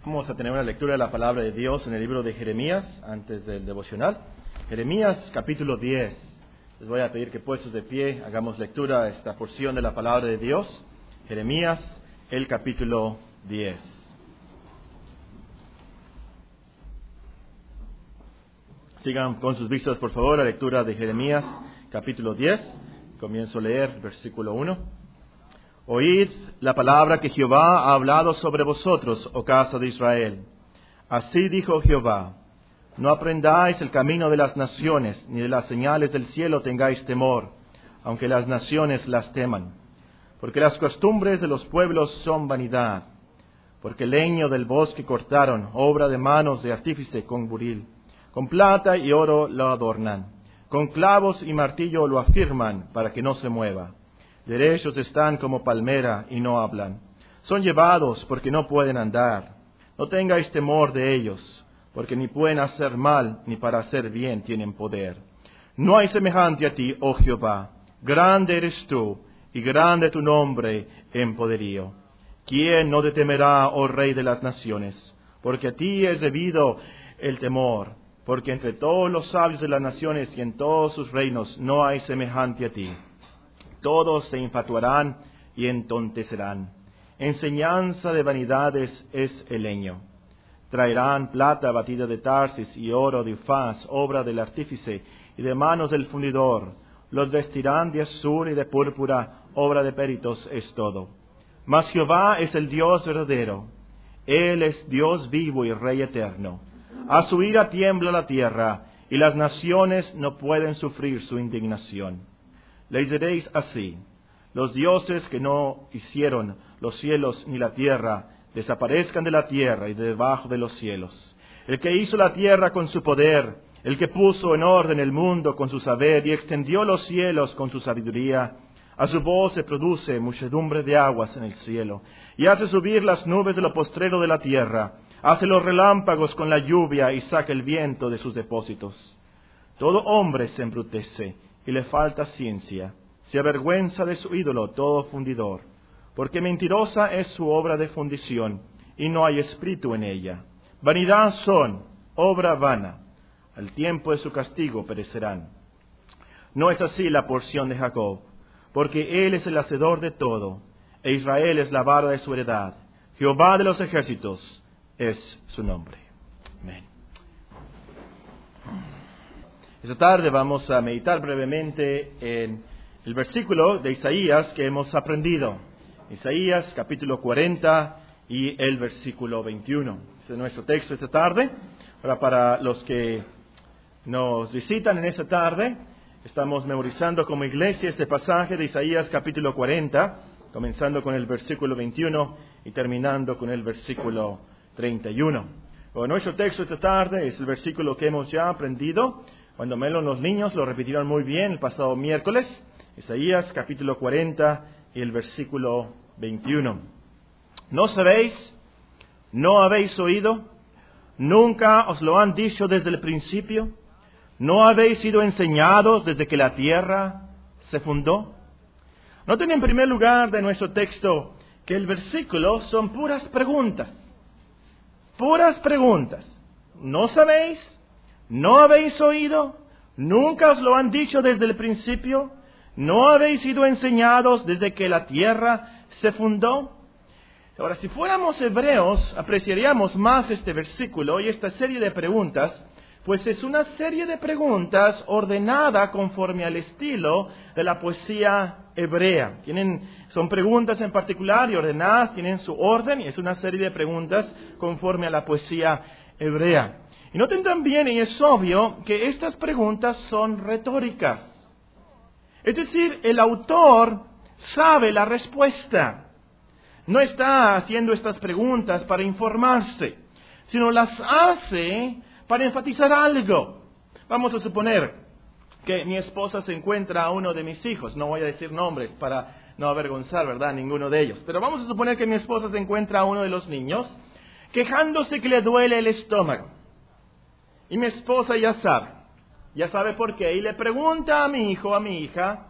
Vamos a tener una lectura de la palabra de Dios en el libro de Jeremías, antes del devocional. Jeremías, capítulo 10. Les voy a pedir que puestos de pie hagamos lectura a esta porción de la palabra de Dios. Jeremías, el capítulo 10. Sigan con sus vistas, por favor, la lectura de Jeremías, capítulo 10. Comienzo a leer versículo 1. Oíd la palabra que Jehová ha hablado sobre vosotros, oh casa de Israel. Así dijo Jehová: no aprendáis el camino de las naciones, ni de las señales del cielo tengáis temor, aunque las naciones las teman. Porque las costumbres de los pueblos son vanidad. Porque el leño del bosque cortaron, obra de manos de artífice con buril. Con plata y oro lo adornan. Con clavos y martillo lo afirman para que no se mueva. Derechos están como palmera y no hablan. Son llevados porque no pueden andar. No tengáis temor de ellos, porque ni pueden hacer mal ni para hacer bien tienen poder. No hay semejante a ti, oh Jehová. Grande eres tú y grande tu nombre en poderío. ¿Quién no te temerá, oh Rey de las naciones? Porque a ti es debido el temor. Porque entre todos los sabios de las naciones y en todos sus reinos no hay semejante a ti. Todos se infatuarán y entontecerán. Enseñanza de vanidades es el leño. Traerán plata batida de Tarsis y oro de Ufaz, obra del artífice y de manos del fundidor. Los vestirán de azul y de púrpura, obra de peritos es todo. Mas Jehová es el Dios verdadero. Él es Dios vivo y Rey eterno. A su ira tiembla la tierra, y las naciones no pueden sufrir su indignación. Les diréis así: los dioses que no hicieron los cielos ni la tierra, desaparezcan de la tierra y de debajo de los cielos. El que hizo la tierra con su poder, el que puso en orden el mundo con su saber y extendió los cielos con su sabiduría, a su voz se produce muchedumbre de aguas en el cielo, y hace subir las nubes de lo postrero de la tierra, hace los relámpagos con la lluvia y saca el viento de sus depósitos. Todo hombre se embrutece y le falta ciencia, se avergüenza de su ídolo todo fundidor, porque mentirosa es su obra de fundición, y no hay espíritu en ella. Vanidad son, obra vana, al tiempo de su castigo perecerán. No es así la porción de Jacob, porque él es el hacedor de todo, e Israel es la vara de su heredad. Jehová de los ejércitos es su nombre. Amén. Esta tarde vamos a meditar brevemente en el versículo de Isaías que hemos aprendido. Isaías capítulo 40 y el versículo 21. Ese es nuestro texto esta tarde. Ahora, para los que nos visitan en esta tarde, estamos memorizando como iglesia este pasaje de Isaías capítulo 40, comenzando con el versículo 21 y terminando con el versículo 31. Bueno, nuestro texto esta tarde es el versículo que hemos ya aprendido. Cuando Melon los niños lo repitieron muy bien el pasado miércoles, Isaías capítulo 40 y el versículo 21. ¿No sabéis? ¿No habéis oído? ¿Nunca os lo han dicho desde el principio? ¿No habéis sido enseñados desde que la tierra se fundó? Noten en primer lugar de nuestro texto que el versículo son puras preguntas. Puras preguntas. ¿No sabéis? ¿No habéis oído? ¿Nunca os lo han dicho desde el principio? ¿No habéis sido enseñados desde que la tierra se fundó? Ahora, si fuéramos hebreos, apreciaríamos más este versículo y esta serie de preguntas, pues es una serie de preguntas ordenada conforme al estilo de la poesía hebrea. Son preguntas en particular y ordenadas, tienen su orden, y es una serie de preguntas conforme a la poesía hebrea. Y noten también, y es obvio, que estas preguntas son retóricas. Es decir, el autor sabe la respuesta. No está haciendo estas preguntas para informarse, sino las hace para enfatizar algo. Vamos a suponer que mi esposa se encuentra a uno de mis hijos. No voy a decir nombres para no avergonzar, ¿verdad?, ninguno de ellos. Pero vamos a suponer que mi esposa se encuentra a uno de los niños quejándose que le duele el estómago. Y mi esposa ya sabe por qué, y le pregunta a mi hijo, a mi hija: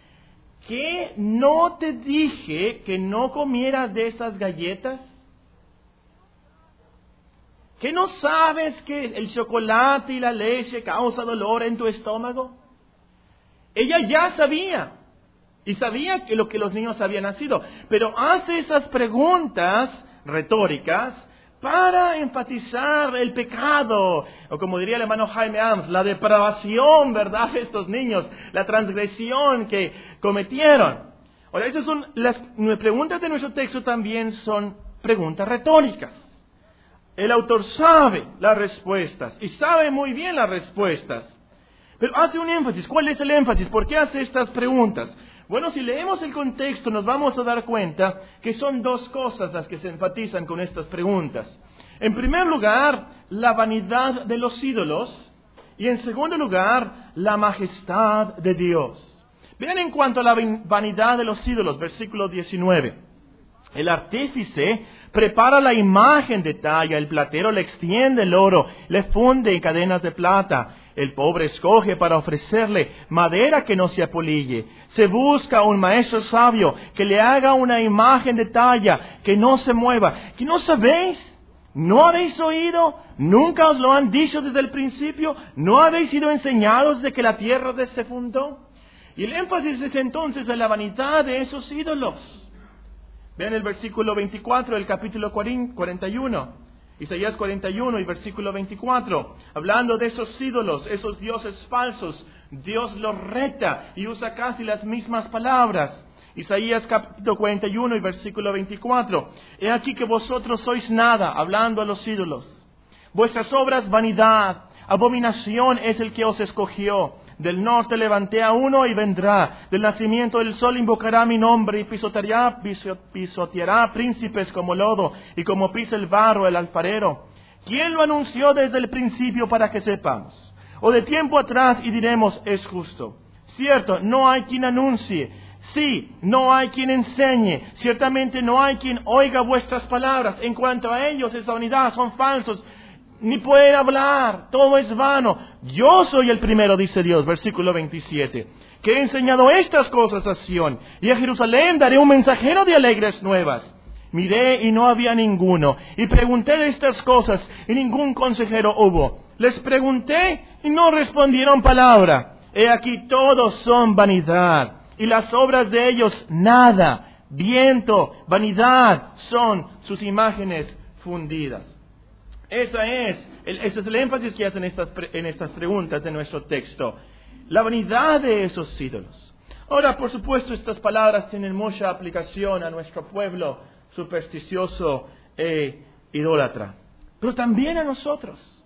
¿qué no te dije que no comieras de esas galletas? ¿Que no sabes que el chocolate y la leche causan dolor en tu estómago? Ella ya sabía. Y sabía que lo que los niños habían nacido. Pero hace esas preguntas retóricas para enfatizar el pecado, o como diría el hermano Jaime Ams, la depravación, ¿verdad?, de estos niños, la transgresión que cometieron. Ahora, esas son las preguntas de nuestro texto, también son preguntas retóricas. El autor sabe las respuestas, y sabe muy bien las respuestas, pero hace un énfasis. ¿Cuál es el énfasis? ¿Por qué hace estas preguntas? Bueno, si leemos el contexto nos vamos a dar cuenta que son dos cosas las que se enfatizan con estas preguntas. En primer lugar, la vanidad de los ídolos, y en segundo lugar, la majestad de Dios. Vean en cuanto a la vanidad de los ídolos, versículo 19. El artífice prepara la imagen de talla, el platero le extiende el oro, le funde en cadenas de plata. El pobre escoge para ofrecerle madera que no se apolille. Se busca un maestro sabio que le haga una imagen de talla, que no se mueva. ¿Que no sabéis? ¿No habéis oído? ¿Nunca os lo han dicho desde el principio? ¿No habéis sido enseñados de que la tierra se fundó? Y el énfasis es entonces en la vanidad de esos ídolos. Vean el versículo 24 del capítulo 41. Isaías 41 y versículo 24, hablando de esos ídolos, esos dioses falsos, Dios los reta y usa casi las mismas palabras. Isaías capítulo 41 y versículo 24, he aquí que vosotros sois nada, hablando a los ídolos. Vuestras obras vanidad, abominación es el que os escogió. Del norte levanté a uno y vendrá. Del nacimiento del sol invocará mi nombre y pisoteará príncipes como lodo y como pisa el barro el alfarero. ¿Quién lo anunció desde el principio para que sepamos? O de tiempo atrás y diremos, es justo. Cierto, no hay quien anuncie. Sí, no hay quien enseñe. Ciertamente no hay quien oiga vuestras palabras. En cuanto a ellos, esa vanidad, son falsos. Ni pueden hablar, todo es vano. Yo soy el primero, dice Dios, versículo 27, que he enseñado estas cosas a Sión, y a Jerusalén daré un mensajero de alegres nuevas. Miré y no había ninguno, y pregunté de estas cosas, y ningún consejero hubo. Les pregunté y no respondieron palabra. He aquí todos son vanidad, y las obras de ellos nada. Viento, vanidad son sus imágenes fundidas. Ese es el énfasis que hacen en estas preguntas de nuestro texto. La vanidad de esos ídolos. Ahora, por supuesto, estas palabras tienen mucha aplicación a nuestro pueblo supersticioso e idólatra. Pero también a nosotros,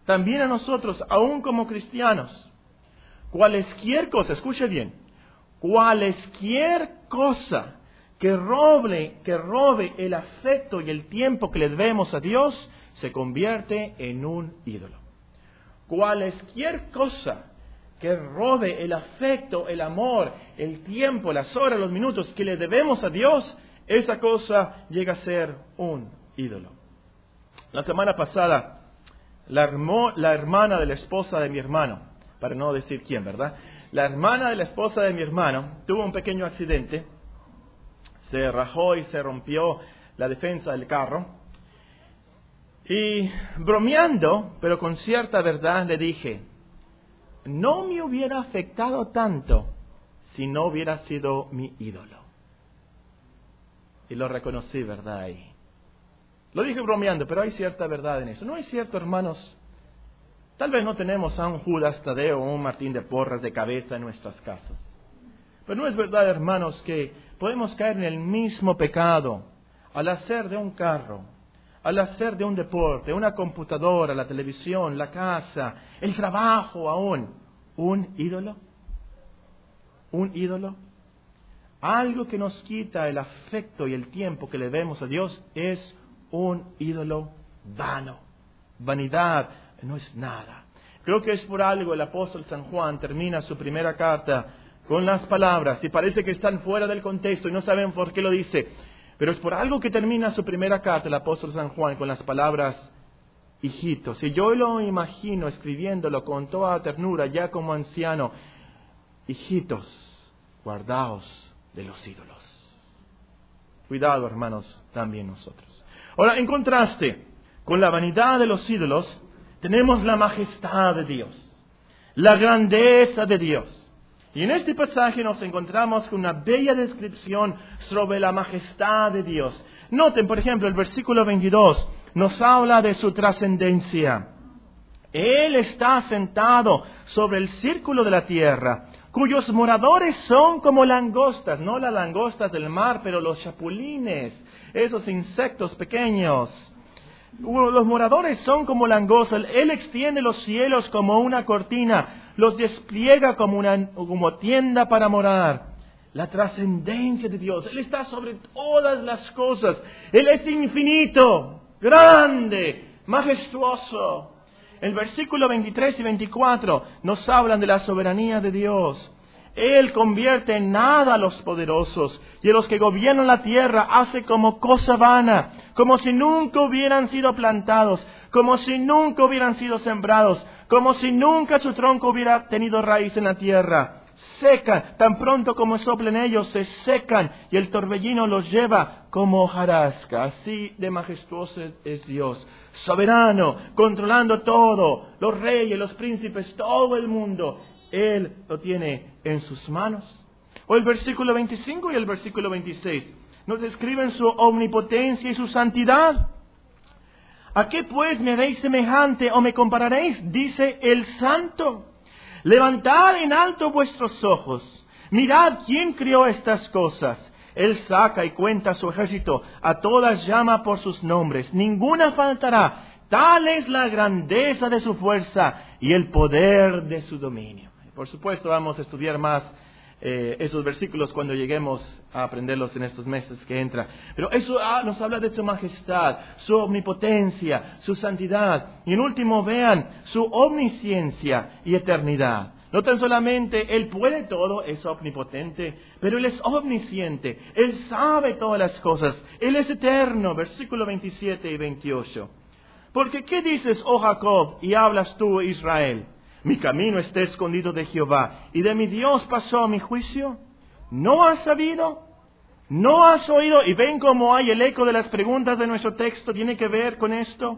aún como cristianos. Cualesquier cosa, escuche bien, cualesquier cosa que robe el afecto y el tiempo que le debemos a Dios, se convierte en un ídolo. Cualesquier cosa que robe el afecto, el amor, el tiempo, las horas, los minutos que le debemos a Dios, esa cosa llega a ser un ídolo. La semana pasada, la hermana de la esposa de mi hermano, para no decir quién, ¿verdad? La hermana de la esposa de mi hermano tuvo un pequeño accidente, se rajó y se rompió la defensa del carro. Y bromeando, pero con cierta verdad, le dije, no me hubiera afectado tanto si no hubiera sido mi ídolo. Y lo reconocí, ¿verdad? Ahí. Lo dije bromeando, pero hay cierta verdad en eso. ¿No es cierto, hermanos? Tal vez no tenemos a un Judas Tadeo o un Martín de Porras de cabeza en nuestras casas. Pero no es verdad, hermanos, que podemos caer en el mismo pecado al hacer de un carro, al hacer de un deporte, una computadora, la televisión, la casa, el trabajo aún, un ídolo. Un ídolo. Algo que nos quita el afecto y el tiempo que le debemos a Dios es un ídolo vano. Vanidad no es nada. Creo que es por algo el apóstol San Juan termina su primera carta con las palabras, y parece que están fuera del contexto y no saben por qué lo dice. Pero es por algo que termina su primera carta el apóstol San Juan con las palabras hijitos. Y yo lo imagino escribiéndolo con toda ternura, ya como anciano. Hijitos, guardaos de los ídolos. Cuidado, hermanos, también nosotros. Ahora, en contraste, Con la vanidad de los ídolos tenemos la majestad de Dios, la grandeza de Dios. Y en este pasaje nos encontramos con una bella descripción sobre la majestad de Dios. Noten, por ejemplo, el versículo 22 nos habla de su trascendencia. Él está sentado sobre el círculo de la tierra, cuyos moradores son como langostas, no las langostas del mar, pero los chapulines, esos insectos pequeños. Los moradores son como langostas. Él extiende los cielos como una cortina, los despliega como tienda para morar. La trascendencia de Dios. Él está sobre todas las cosas. Él es infinito, grande, majestuoso. El versículo 23 y 24 nos hablan de la soberanía de Dios. Él convierte en nada a los poderosos y a los que gobiernan la tierra hace como cosa vana, como si nunca hubieran sido plantados, como si nunca hubieran sido sembrados, como si nunca su tronco hubiera tenido raíz en la tierra. Secan, tan pronto como soplen ellos, se secan y el torbellino los lleva como hojarasca. Así de majestuoso es Dios, soberano, controlando todo, los reyes, los príncipes, todo el mundo. Él lo tiene en sus manos. O el versículo 25 y el versículo 26 nos describen su omnipotencia y su santidad. ¿A qué pues me haréis semejante o me compararéis? Dice el Santo. Levantad en alto vuestros ojos. Mirad quién crió estas cosas. Él saca y cuenta su ejército. A todas llama por sus nombres. Ninguna faltará. Tal es la grandeza de su fuerza y el poder de su dominio. Por supuesto, vamos a estudiar más esos versículos cuando lleguemos a aprenderlos en estos meses que entran. Pero eso nos habla de su majestad, su omnipotencia, su santidad. Y en último, vean su omnisciencia y eternidad. No tan solamente Él puede todo, es omnipotente, pero Él es omnisciente. Él sabe todas las cosas. Él es eterno. Versículo 27 y 28. Porque ¿qué dices, oh Jacob, y hablas tú, Israel? Mi camino está escondido de Jehová, y de mi Dios pasó mi juicio. ¿No has sabido? ¿No has oído? Y ven cómo hay el eco de las preguntas de nuestro texto, tiene que ver con esto.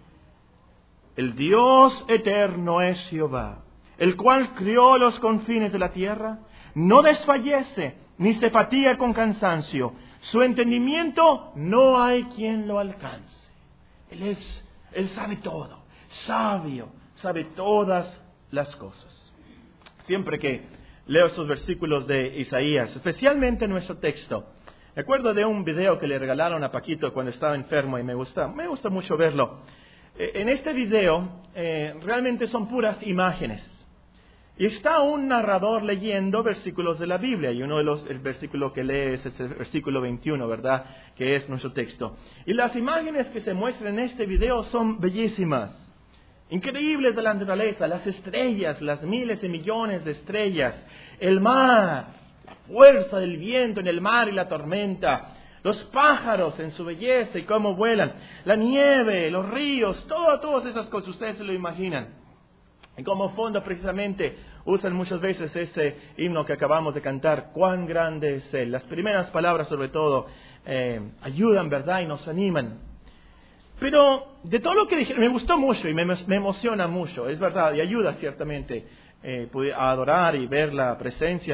El Dios eterno es Jehová, el cual crió los confines de la tierra. No desfallece, ni se fatiga con cansancio. Su entendimiento no hay quien lo alcance. Él sabe todo, sabio, sabe todas las cosas. Siempre que leo estos versículos de Isaías, especialmente en nuestro texto, me acuerdo de un video que le regalaron a Paquito cuando estaba enfermo y me gusta mucho verlo. En este video realmente son puras imágenes. Y está un narrador leyendo versículos de la Biblia, y el versículo que lee es el versículo 21, ¿verdad? Que es nuestro texto. Y las imágenes que se muestran en este video son bellísimas. Increíbles de la naturaleza, las estrellas, las miles y millones de estrellas, el mar, la fuerza del viento en el mar y la tormenta, los pájaros en su belleza y cómo vuelan, la nieve, los ríos, todas esas cosas, ustedes se lo imaginan. Y como fondo precisamente usan muchas veces ese himno que acabamos de cantar, cuán grande es Él. Las primeras palabras sobre todo ayudan, ¿verdad? Y nos animan. Pero de todo lo que dije, me gustó mucho y me emociona mucho, es verdad, y ayuda ciertamente a adorar y ver la presencia,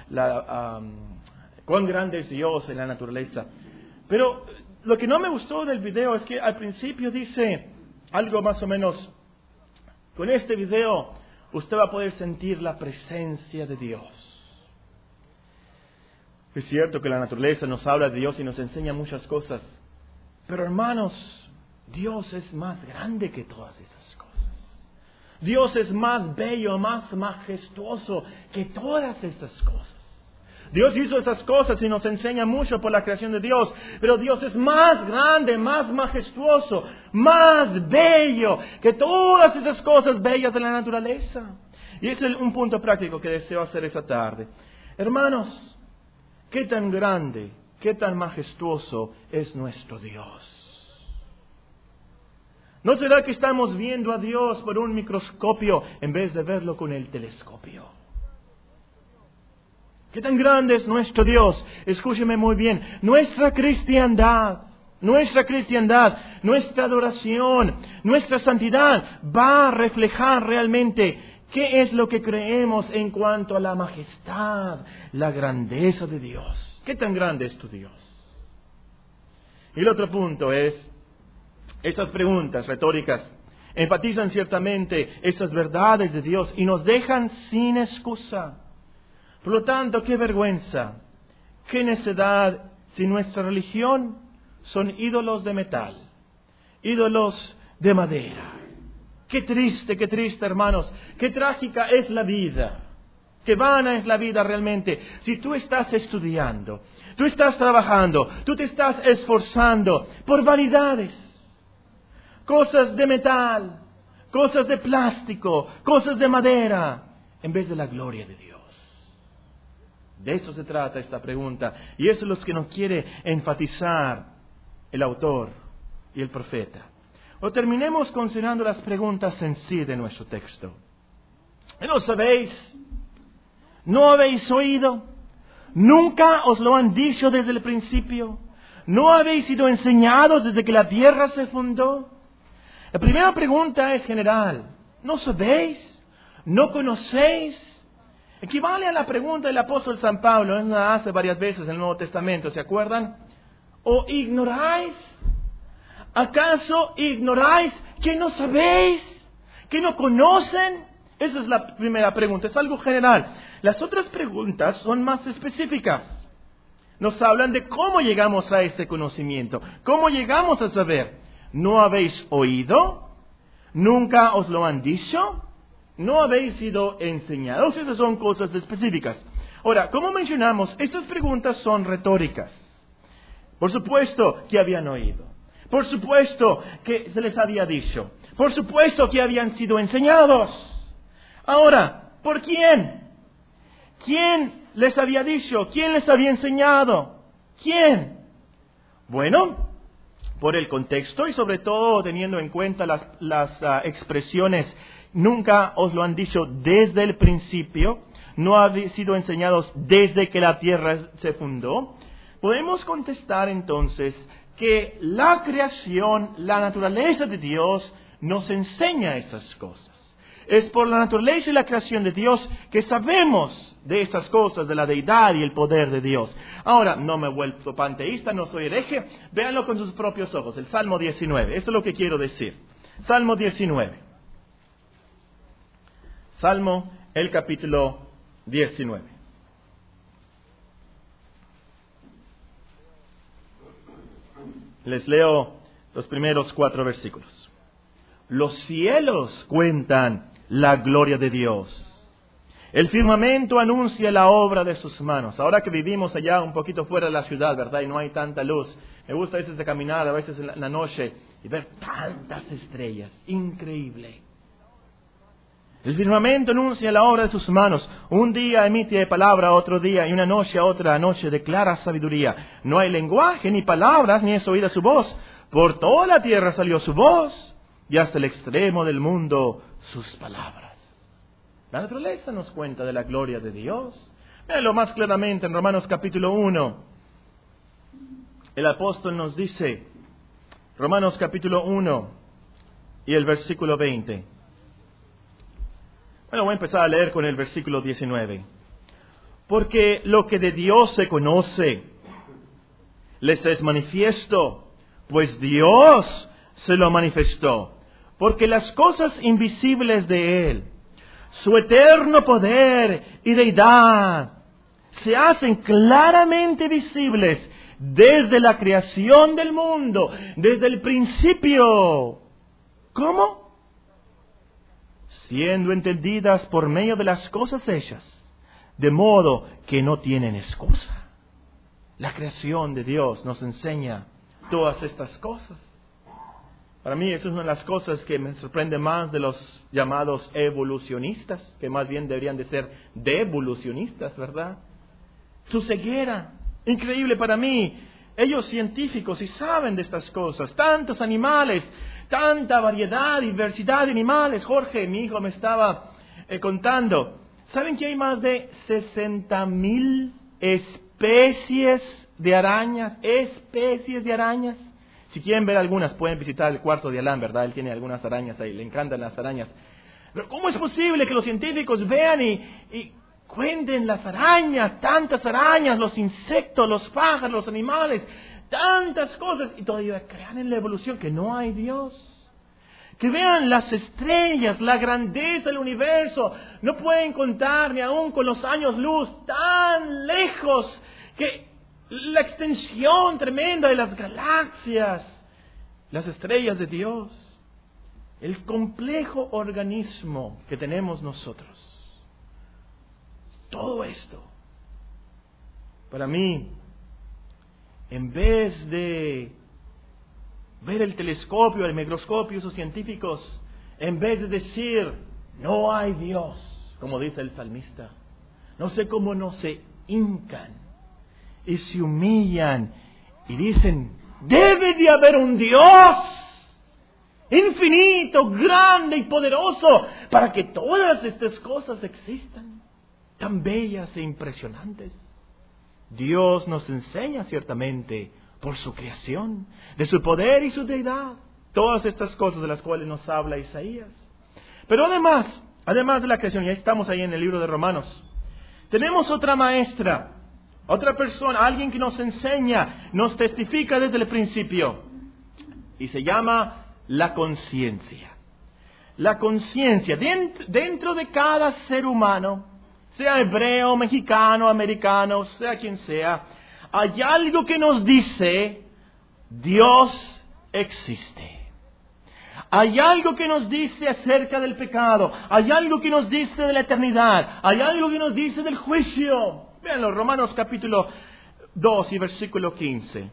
cuán grande es Dios en la naturaleza. Pero lo que no me gustó del video es que al principio dice algo más o menos, con este video usted va a poder sentir la presencia de Dios. Es cierto que la naturaleza nos habla de Dios y nos enseña muchas cosas, pero hermanos, Dios es más grande que todas esas cosas. Dios es más bello, más majestuoso que todas esas cosas. Dios hizo esas cosas y nos enseña mucho por la creación de Dios, pero Dios es más grande, más majestuoso, más bello que todas esas cosas bellas de la naturaleza. Y ese es un punto práctico que deseo hacer esta tarde. Hermanos, qué tan grande, qué tan majestuoso es nuestro Dios. ¿No será que estamos viendo a Dios por un microscopio en vez de verlo con el telescopio? ¿Qué tan grande es nuestro Dios? Escúcheme muy bien. Nuestra cristiandad Nuestra cristiandad, nuestra adoración, nuestra santidad va a reflejar realmente qué es lo que creemos en cuanto a la majestad, la grandeza de Dios. ¿Qué tan grande es tu Dios? Y el otro punto es, estas preguntas retóricas enfatizan ciertamente estas verdades de Dios y nos dejan sin excusa. Por lo tanto, qué vergüenza, qué necedad si nuestra religión son ídolos de metal, ídolos de madera. Qué triste, hermanos, qué trágica es la vida, qué vana es la vida realmente. Si tú estás estudiando, tú estás trabajando, tú te estás esforzando por vanidades, cosas de metal, cosas de plástico, cosas de madera, en vez de la gloria de Dios. De eso se trata esta pregunta, y eso es lo que nos quiere enfatizar el autor y el profeta. O terminemos considerando las preguntas en sí de nuestro texto. ¿No sabéis? ¿No habéis oído? ¿Nunca os lo han dicho desde el principio? ¿No habéis sido enseñados desde que la tierra se fundó? La primera pregunta es general. ¿No sabéis? ¿No conocéis? Equivale a la pregunta del apóstol San Pablo. Él la hace varias veces en el Nuevo Testamento, ¿se acuerdan? ¿O ignoráis? ¿Acaso ignoráis que no sabéis? ¿Que no conocen? Esa es la primera pregunta, es algo general. Las otras preguntas son más específicas. Nos hablan de cómo llegamos a este conocimiento, cómo llegamos a saber. ¿No habéis oído? ¿Nunca os lo han dicho? ¿No habéis sido enseñados? Esas son cosas específicas. Ahora, como mencionamos, estas preguntas son retóricas. Por supuesto que habían oído. Por supuesto que se les había dicho. Por supuesto que habían sido enseñados. Ahora, ¿por quién? ¿Quién les había dicho? ¿Quién les había enseñado? ¿Quién? Bueno, por el contexto y sobre todo teniendo en cuenta las expresiones, nunca os lo han dicho desde el principio, no han sido enseñados desde que la tierra se fundó. Podemos contestar entonces que la creación, la naturaleza de Dios nos enseña esas cosas. Es por la naturaleza y la creación de Dios que sabemos de estas cosas, de la deidad y el poder de Dios. Ahora, no me he vuelto panteísta, no soy hereje, véanlo con sus propios ojos, el Salmo 19, esto es lo que quiero decir. Salmo 19. Salmo, el capítulo 19. Les leo los primeros 4 versículos. Los cielos cuentan la gloria de Dios. El firmamento anuncia la obra de sus manos. Ahora que vivimos allá un poquito fuera de la ciudad, ¿verdad? Y no hay tanta luz. Me gusta a veces de caminar, a veces en la noche, y ver tantas estrellas. Increíble. El firmamento anuncia la obra de sus manos. Un día emite palabra a otro día, y una noche a otra noche declara sabiduría. No hay lenguaje, ni palabras, ni es oída su voz. Por toda la tierra salió su voz, y hasta el extremo del mundo sus palabras. La naturaleza nos cuenta de la gloria de Dios. Véanlo más claramente en Romanos capítulo 1. El apóstol nos dice, Romanos capítulo 1 y el versículo 20. Bueno, voy a empezar a leer con el versículo 19. Porque lo que de Dios se conoce les es manifiesto, pues Dios se lo manifestó. Porque las cosas invisibles de Él, su eterno poder y deidad, se hacen claramente visibles desde la creación del mundo, desde el principio. ¿Cómo? Siendo entendidas por medio de las cosas hechas, de modo que no tienen excusa. La creación de Dios nos enseña todas estas cosas. Para mí, eso es una de las cosas que me sorprende más de los llamados evolucionistas, que más bien deberían de ser devolucionistas, ¿verdad? Su ceguera, increíble para mí. Ellos científicos y saben de estas cosas, tantos animales, tanta variedad, diversidad de animales. Jorge, mi hijo, me estaba contando. ¿Saben que hay más de 60,000 especies de arañas? Especies de arañas. Si quieren ver algunas, pueden visitar el cuarto de Alan, ¿verdad? Él tiene algunas arañas ahí, le encantan las arañas. Pero ¿cómo es posible que los científicos vean y cuenten las arañas, tantas arañas, los insectos, los pájaros, los animales, tantas cosas, y todavía crean en la evolución que no hay Dios? Que vean las estrellas, la grandeza del universo, no pueden contar ni aún con los años luz, tan lejos, que la extensión tremenda de las galaxias, las estrellas de Dios, el complejo organismo que tenemos nosotros. Todo esto, para mí, en vez de ver el telescopio, el microscopio, esos científicos, en vez de decir, no hay Dios, como dice el salmista, no sé cómo no se hincan y se humillan y dicen, debe de haber un Dios infinito, grande y poderoso para que todas estas cosas existan, tan bellas e impresionantes. Dios nos enseña ciertamente por su creación, de su poder y su deidad, todas estas cosas de las cuales nos habla Isaías. Pero además de la creación, ya estamos ahí en el libro de Romanos, tenemos otra maestra, otra persona, alguien que nos enseña, nos testifica desde el principio, y se llama la conciencia. La conciencia, dentro de cada ser humano, sea hebreo, mexicano, americano, sea quien sea, hay algo que nos dice, Dios existe. Hay algo que nos dice acerca del pecado. Hay algo que nos dice de la eternidad. Hay algo que nos dice del juicio. Vean los Romanos capítulo 2 y versículo 15.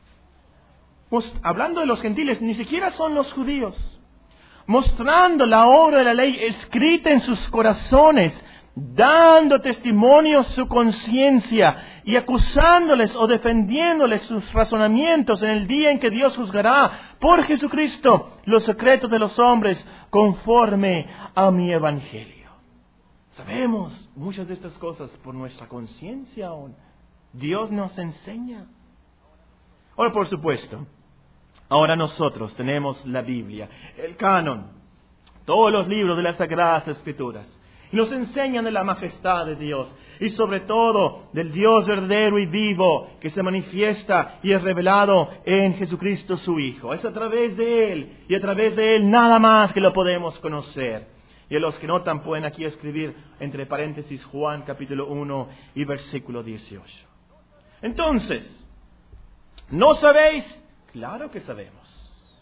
Pues, hablando de los gentiles, ni siquiera son los judíos. Mostrando la obra de la ley escrita en sus corazones, dando testimonio su conciencia y acusándoles o defendiéndoles sus razonamientos en el día en que Dios juzgará por Jesucristo los secretos de los hombres conforme a mi evangelio. Sabemos muchas de estas cosas por nuestra conciencia aún. Dios nos enseña. Ahora, por supuesto, ahora nosotros tenemos la Biblia, el canon, todos los libros de las Sagradas Escrituras. Y nos enseñan de la majestad de Dios y sobre todo del Dios verdadero y vivo que se manifiesta y es revelado en Jesucristo su Hijo. Es a través de Él y a través de Él nada más que lo podemos conocer. Y a los que notan pueden aquí escribir entre paréntesis Juan capítulo 1 y versículo 18. Entonces, ¿no sabéis? Claro que sabemos.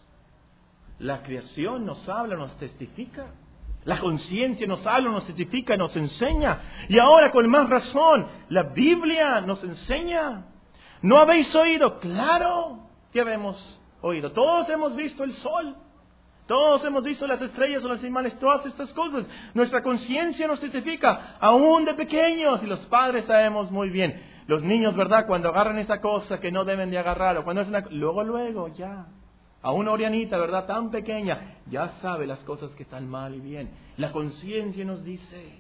La creación nos habla, nos testifica. La conciencia nos habla, nos testifica, nos enseña. Y ahora con más razón, la Biblia nos enseña. ¿No habéis oído? Claro que habemos oído. Todos hemos visto el sol. Todos hemos visto las estrellas o los animales, todas estas cosas. Nuestra conciencia nos testifica, aún de pequeños. Y los padres sabemos muy bien. Los niños, ¿verdad? Cuando agarran esa cosa que no deben de agarrar, o cuando es luego ya. A una orianita, ¿verdad? Tan pequeña, ya sabe las cosas que están mal y bien. La conciencia nos dice.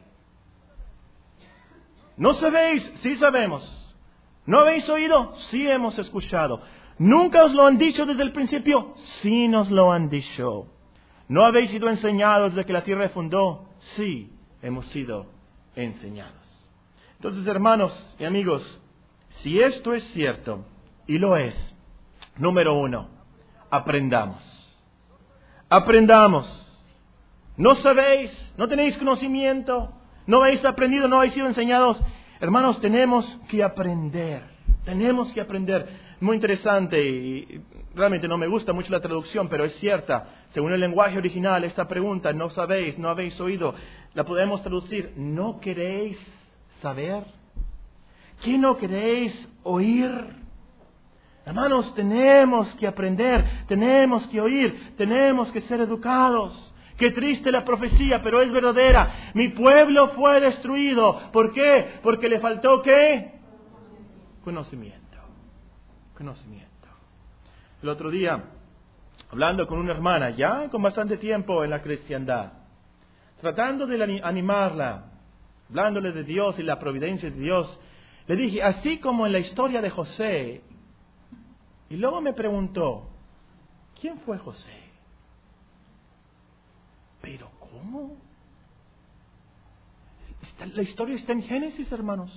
¿No sabéis? Sí sabemos. ¿No habéis oído? Sí hemos escuchado. ¿Nunca os lo han dicho desde el principio? Sí nos lo han dicho. ¿No habéis sido enseñados desde que la tierra fundó? Sí, hemos sido enseñados. Entonces, hermanos y amigos, si esto es cierto, y lo es, número 1, aprendamos. ¿No sabéis? ¿No tenéis conocimiento? ¿No habéis aprendido? ¿No habéis sido enseñados? Hermanos, tenemos que aprender. Muy interesante y realmente no me gusta mucho la traducción, pero es cierta. Según el lenguaje original, esta pregunta, ¿no sabéis? ¿No habéis oído? La podemos traducir, ¿no queréis saber? ¿Qué no queréis oír? Hermanos, tenemos que aprender, tenemos que oír, tenemos que ser educados. Qué triste la profecía, pero es verdadera. Mi pueblo fue destruido. ¿Por qué? Porque le faltó ¿qué? Conocimiento. El otro día, hablando con una hermana, ya con bastante tiempo en la cristiandad, tratando de animarla, hablándole de Dios y la providencia de Dios, le dije, así como en la historia de José. Y luego me preguntó, ¿Quién fue José? ¿Pero cómo? La historia está en Génesis, hermanos.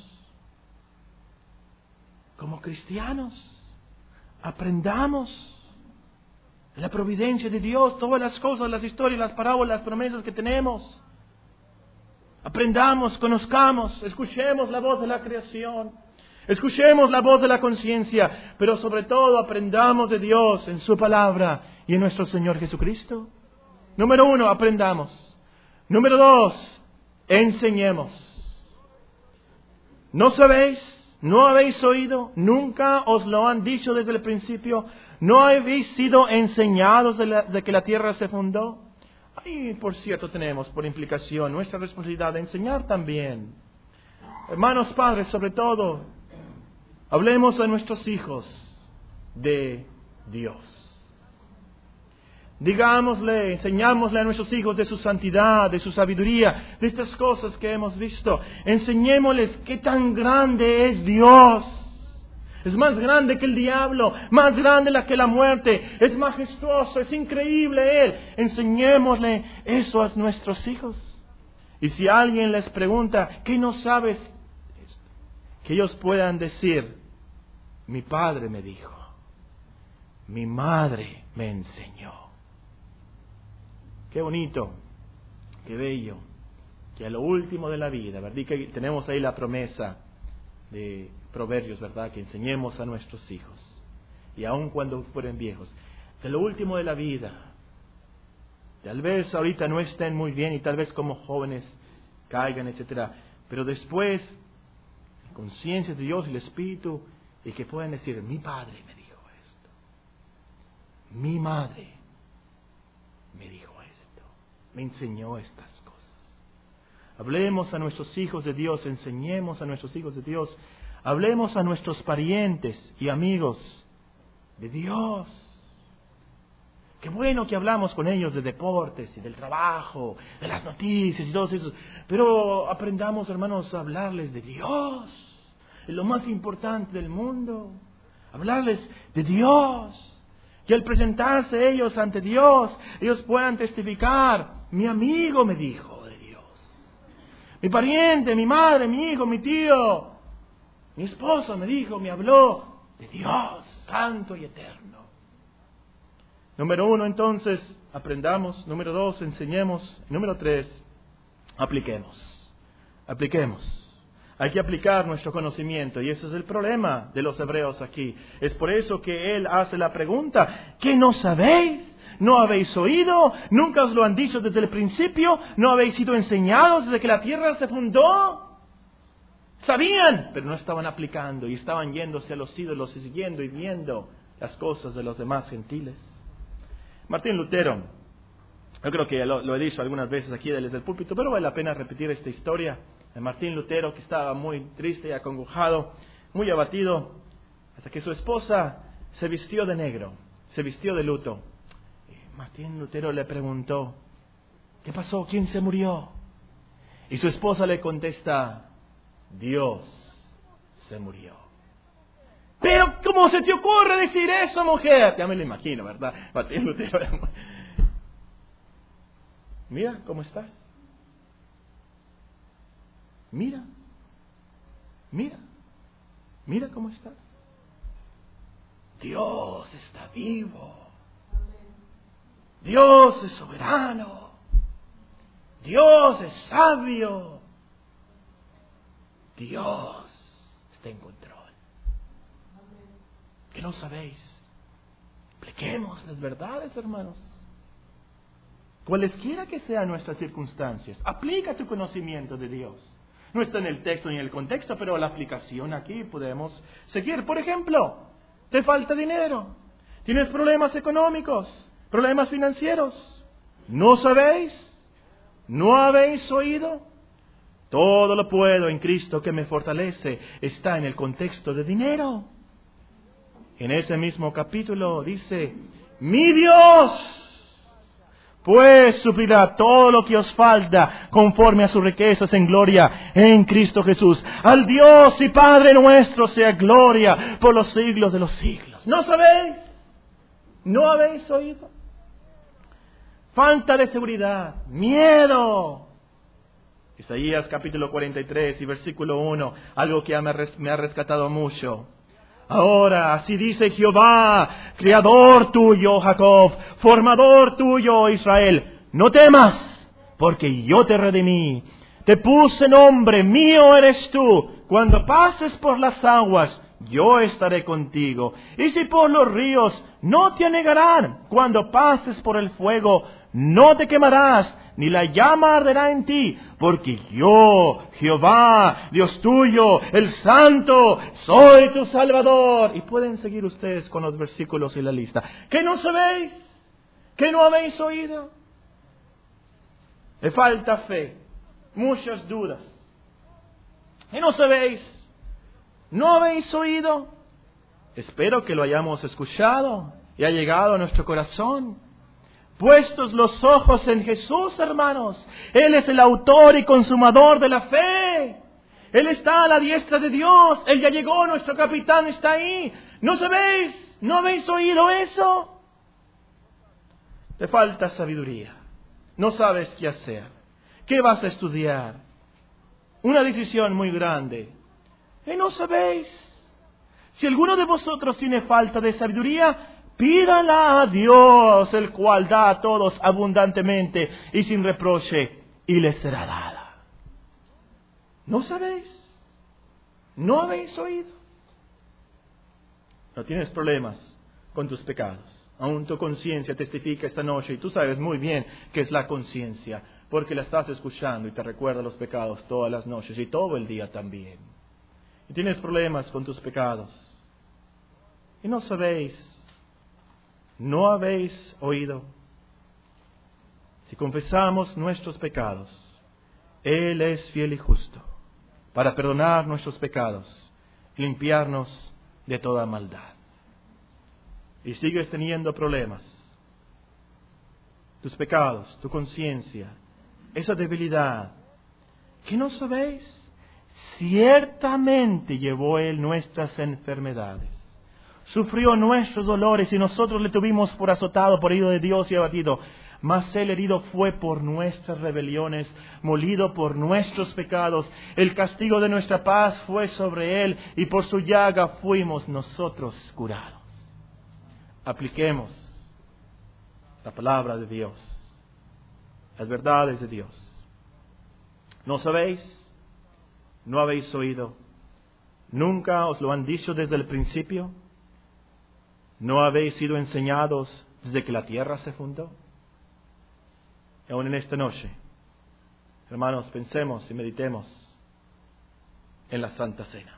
Como cristianos, aprendamos la providencia de Dios, todas las cosas, las historias, las parábolas, las promesas que tenemos. Aprendamos, conozcamos, escuchemos la voz de la creación, escuchemos la voz de la conciencia, pero sobre todo aprendamos de Dios en su palabra y en nuestro Señor Jesucristo. Número 1, aprendamos. Número 2, enseñemos. ¿No sabéis? ¿No habéis oído? ¿Nunca os lo han dicho desde el principio? ¿No habéis sido enseñados de que la tierra se fundó? Y por cierto tenemos por implicación nuestra responsabilidad de enseñar también. Hermanos padres, sobre todo, hablemos a nuestros hijos de Dios. Digámosle, enseñámosle a nuestros hijos de su santidad, de su sabiduría, de estas cosas que hemos visto. Enseñémosles qué tan grande es Dios. Es más grande que el diablo, más grande que la muerte, es majestuoso, es increíble Él. Enseñémosle eso a nuestros hijos. Y si alguien les pregunta, ¿qué no sabes? Que ellos puedan decir, mi padre me dijo, mi madre me enseñó. Qué bonito, qué bello, que a lo último de la vida, ¿verdad? Y que tenemos ahí la promesa de Proverbios, ¿verdad? Que enseñemos a nuestros hijos, y aun cuando fueren viejos, que a lo último de la vida, tal vez ahorita no estén muy bien y tal vez como jóvenes caigan, etcétera, pero después, conciencia de Dios y el Espíritu, y que puedan decir, mi padre me dijo esto, mi madre me dijo esto, me enseñó estas cosas. Hablemos a nuestros hijos de Dios, enseñemos a nuestros hijos de Dios, hablemos a nuestros parientes y amigos de Dios. Qué bueno que hablamos con ellos de deportes y del trabajo, de las noticias y todo eso, pero aprendamos, hermanos, a hablarles de Dios. Es lo más importante del mundo, hablarles de Dios. Que al presentarse ellos ante Dios, ellos puedan testificar, mi amigo me dijo de Dios, mi pariente, mi madre, mi hijo, mi tío, mi esposo me dijo, me habló de Dios, santo y eterno. Número 1, entonces, aprendamos. Número 2, enseñemos. Número 3, apliquemos. Apliquemos. Hay que aplicar nuestro conocimiento, y ese es el problema de los hebreos aquí. Es por eso que él hace la pregunta, ¿qué no sabéis? ¿No habéis oído? ¿Nunca os lo han dicho desde el principio? ¿No habéis sido enseñados desde que la tierra se fundó? Sabían, pero no estaban aplicando, y estaban yéndose a los ídolos y siguiendo y viendo las cosas de los demás gentiles. Martín Lutero, yo creo que lo he dicho algunas veces aquí desde el púlpito, pero vale la pena repetir esta historia de Martín Lutero, que estaba muy triste y acongojado, muy abatido, hasta que su esposa se vistió de negro, se vistió de luto. Y Martín Lutero le preguntó, ¿qué pasó? ¿Quién se murió? Y su esposa le contesta, Dios se murió. Pero ¿cómo se te ocurre decir eso, mujer? Ya me lo imagino, ¿verdad? Martín Lutero. Mira cómo estás. Mira, mira, mira cómo estás. Dios está vivo. Dios es soberano. Dios es sabio. Dios está en control. ¿Qué no sabéis? Apliquemos las verdades, hermanos. Cualesquiera que sean nuestras circunstancias, aplica tu conocimiento de Dios. No está en el texto ni en el contexto, pero la aplicación aquí podemos seguir. Por ejemplo, te falta dinero, tienes problemas económicos, problemas financieros. ¿No sabéis? ¿No habéis oído? Todo lo puedo en Cristo que me fortalece. Está en el contexto de dinero. En ese mismo capítulo dice, mi Dios pues suplirá todo lo que os falta conforme a sus riquezas en gloria en Cristo Jesús. Al Dios y Padre nuestro sea gloria por los siglos de los siglos. ¿No sabéis? ¿No habéis oído? Falta de seguridad, miedo. Isaías capítulo 43 y versículo 1, algo que me ha rescatado mucho. Ahora, así dice Jehová, creador tuyo, Jacob, formador tuyo, Israel, no temas, porque yo te redimí. Te puse nombre, mío eres tú. Cuando pases por las aguas, yo estaré contigo. Y si por los ríos, no te anegarán. Cuando pases por el fuego, no te quemarás, ni la llama arderá en ti, porque yo, Jehová, Dios tuyo, el Santo, soy tu Salvador. Y pueden seguir ustedes con los versículos y la lista. ¿Qué no sabéis? ¿Qué no habéis oído? Le falta fe, muchas dudas. ¿Qué no sabéis? ¿No habéis oído? Espero que lo hayamos escuchado y ha llegado a nuestro corazón. Puestos los ojos en Jesús, hermanos. Él es el autor y consumador de la fe. Él está a la diestra de Dios. Él ya llegó, nuestro capitán está ahí. ¿No sabéis? ¿No habéis oído eso? Te falta sabiduría. No sabes qué hacer. ¿Qué vas a estudiar? Una decisión muy grande. ¿Y no sabéis? Si alguno de vosotros tiene falta de sabiduría, pídala a Dios, el cual da a todos abundantemente y sin reproche, y les será dada. ¿No sabéis? ¿No habéis oído? No tienes problemas con tus pecados. Aún tu conciencia testifica esta noche, y tú sabes muy bien qué es la conciencia, porque la estás escuchando y te recuerda los pecados todas las noches y todo el día también. Y tienes problemas con tus pecados. Y no sabéis. ¿No habéis oído? Si confesamos nuestros pecados, Él es fiel y justo para perdonar nuestros pecados y limpiarnos de toda maldad. Y sigues teniendo problemas. Tus pecados, tu conciencia, esa debilidad. ¿Qué no sabéis? Ciertamente llevó Él nuestras enfermedades. Sufrió nuestros dolores y nosotros le tuvimos por azotado, por herido de Dios y abatido. Mas Él herido fue por nuestras rebeliones, molido por nuestros pecados. El castigo de nuestra paz fue sobre Él y por su llaga fuimos nosotros curados. Apliquemos la palabra de Dios, las verdades de Dios. ¿No sabéis? ¿No habéis oído? ¿Nunca os lo han dicho desde el principio? ¿No habéis sido enseñados desde que la tierra se fundó? Y aún en esta noche, hermanos, pensemos y meditemos en la Santa Cena.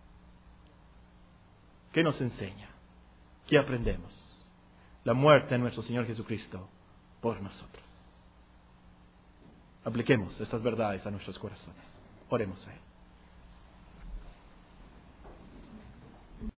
¿Qué nos enseña? ¿Qué aprendemos? La muerte de nuestro Señor Jesucristo por nosotros. Apliquemos estas verdades a nuestros corazones. Oremos a Él.